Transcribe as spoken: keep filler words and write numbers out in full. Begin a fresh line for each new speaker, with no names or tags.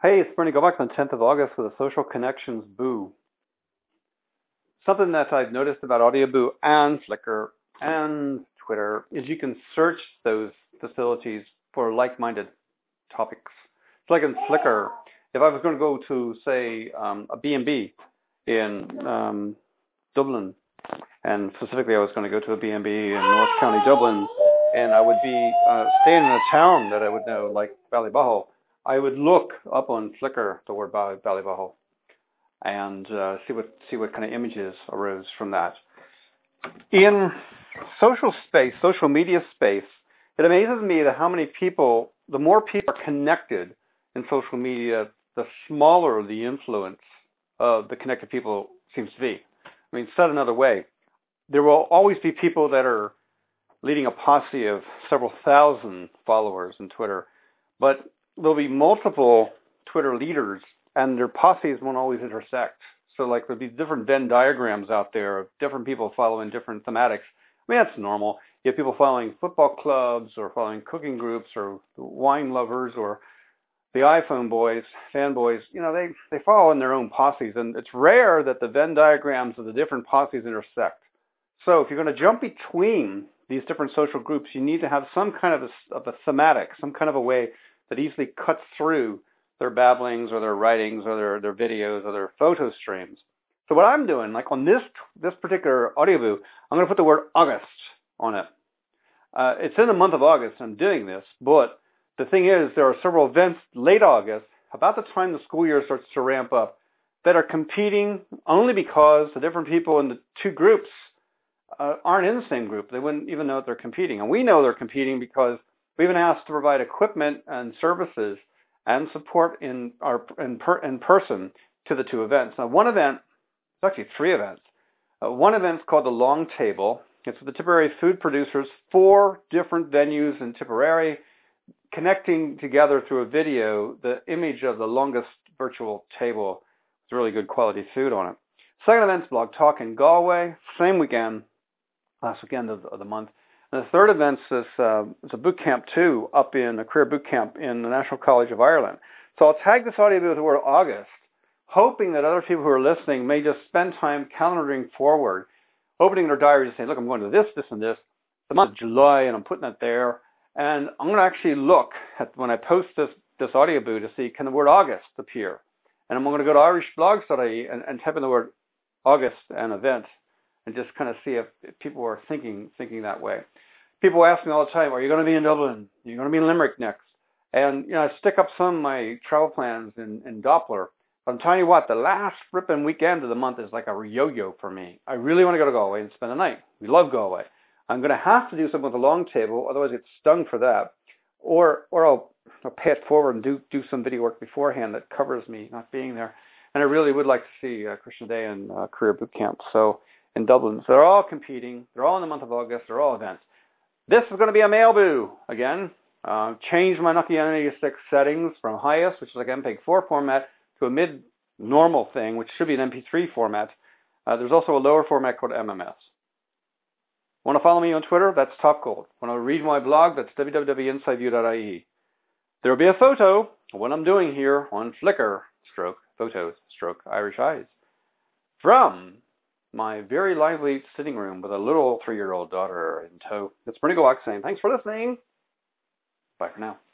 Hey, it's Bernie. Go back on the tenth of August with a Social Connections Boo. Something that I've noticed about Audioboo and Flickr and Twitter is you can search those facilities for like-minded topics. It's like in Flickr, if I was going to go to, say, um, a B and B in um, Dublin, and specifically I was going to go to a B and B in North County Dublin, and I would be uh, staying in a town that I would know, like Ballybough, I would look up on Flickr the word Ballybough and uh, see what see what kind of images arose from that. In social space, social media space, it amazes me that how many people, the more people are connected in social media, the smaller the influence of the connected people seems to be. I mean, said another way, there will always be people that are leading a posse of several thousand followers on Twitter, but there'll be multiple Twitter leaders, and their posses won't always intersect. So, like, there'll be different Venn diagrams out there of different people following different thematics. I mean, that's normal. You have people following football clubs or following cooking groups or wine lovers or the iPhone boys, fanboys. You know, they, they follow in their own posses, and it's rare that the Venn diagrams of the different posses intersect. So if you're going to jump between these different social groups, you need to have some kind of a, of a thematic, some kind of a way that easily cuts through their babblings or their writings or their, their videos or their photo streams. So what I'm doing, like on this this particular Audioboo, I'm going to put the word August on it. Uh, it's in the month of August I'm doing this, but the thing is there are several events late August, about the time the school year starts to ramp up, that are competing only because the different people in the two groups uh, aren't in the same group. They wouldn't even know that they're competing. And we know they're competing because we've been asked to provide equipment and services and support in our in, per, in person to the two events. Now, one event, it's actually three events. Uh, one event's called the Long Table. It's with the Tipperary food producers, four different venues in Tipperary, connecting together through a video the image of the longest virtual table with really good quality food on it. Second event's Blog Talk in Galway, same weekend, last weekend of, of the month. And the third event is uh, it's a boot camp too, up in a career boot camp in the National College of Ireland. So I'll tag this audio with the word August, hoping that other people who are listening may just spend time calendaring forward, opening their diaries and saying, look, I'm going to this, this, and this, the month of July, and I'm putting it there. And I'm going to actually look at when I post this, this Audioboo to see, can the word August appear? And I'm going to go to irish blogs dot I E and, and type in the word August and event and just kind of see if, if people are thinking thinking that way. People ask me all the time, are you going to be in Dublin? Are you going to be in Limerick next? And, you know, I stick up some of my travel plans in, in Doppler. But I'm telling you what, the last ripping weekend of the month is like a yo-yo for me. I really want to go to Galway and spend the night. We love Galway. I'm going to have to do something with the Long Table, otherwise I get stung for that. Or or I'll, I'll pay it forward and do, do some video work beforehand that covers me not being there. And I really would like to see uh, Christian Day and uh, Career Boot Camp so in Dublin. So they're all competing. They're all in the month of August. They're all events. This is going to be a Mailboo again. Uh, changed my Nokia N eighty-six settings from highest, which is like M P E G four format, to a mid-normal thing, which should be an M P three format. Uh, there's also a lower format called M M S. Want to follow me on Twitter? That's Top Gold. Want to read my blog? That's w w w dot inside view dot I E. There will be a photo of what I'm doing here on Flickr, stroke, photos, stroke, Irish eyes, from my very lively sitting room with a little three-year-old daughter in tow. It's Bernie Gowak saying, thanks for listening. Bye for now.